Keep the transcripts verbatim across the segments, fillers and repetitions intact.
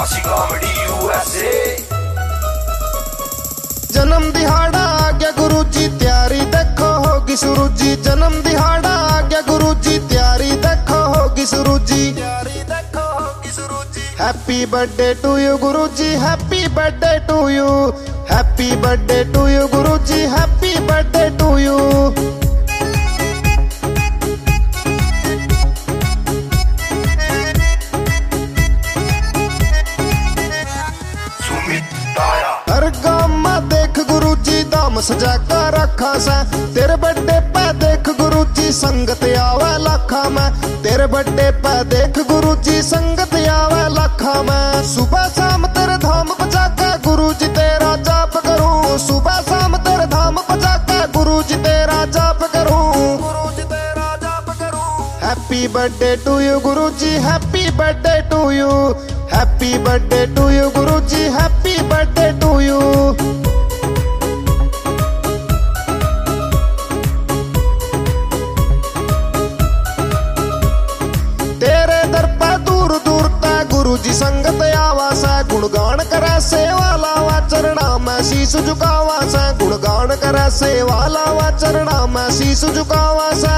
आशी comedy USA. जन्म दिहाड़ा आ गया गुरुजी तैयारी देखो होगी शुरू जी। जन्म दिहाड़ा आ गया गुरुजी तैयारी देखो होगी शुरू जी। Happy birthday to you Guruji, happy birthday to you, happy birthday to you Guruji, happy birthday to you. हर गांव में देख गुरुजी दाम सजा कर रखा सा। तेरे बर्थडे पे देख गुरुजी संगत आवे लाखा में। तेरे बर्थडे पे देख गुरुजी संगत आवे लाखा में। सुबह शाम तेरे धाम बजा के गुरुजी तेरा जाप करूं। सुबह शाम तेरे धाम बजा के गुरुजी तेरा जाप करूं। गुरुजी तेरा जाप करूं। Happy birthday to you Guruji, happy birthday to you, happy birthday to you Guruji, happy birthday to you. तेरे दर पे दूर दूर तक गुरुजी संगत आवा सा। गुणगान करे सेवा लावा चरणा में शीश झुकावा सा। गुणगान करे सेवा लावा चरणा में शीश झुकावा सा।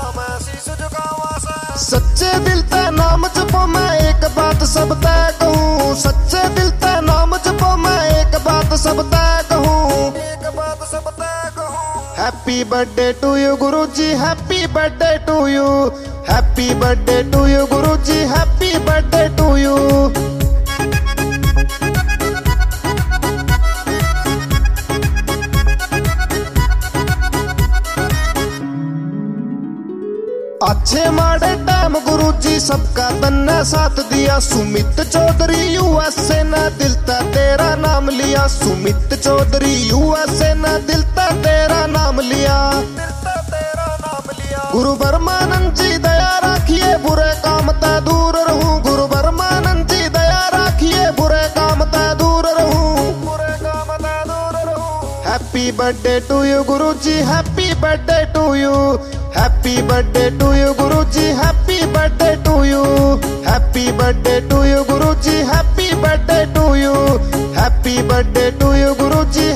सच्चे दिल ते नाम जपो मैं एक बात सब तय कहूँ। सच्चे दिल ते नाम जपो मैं एक बात सब तय कहूँ। एक बात सब तय कहूँ। Happy birthday to you Guruji, happy birthday to you, happy birthday to you Guruji, happy birthday to you. अच्छे माड़े टाइम गुरुजी सबका तन्ने साथ दिया। सुमित चौधरी यूएसए ने दिल ता तेरा नाम लिया। सुमित चौधरी यूएसए ने दिल ता तेरा नाम लिया। गुरु ब्रह्मानंद जी दया राखिए बुरे काम ते दूर रहूं। गुरु ब्रह्मानंद जी दया राखिए बुरे काम ते दूर रहूं। बुरे काम ते दूर रहूं। Happy birthday to you Guruji, happy birthday to you, happy birthday to you Guruji, happy birthday to you, happy birthday to you Guruji, happy birthday to you, happy birthday to you Guruji,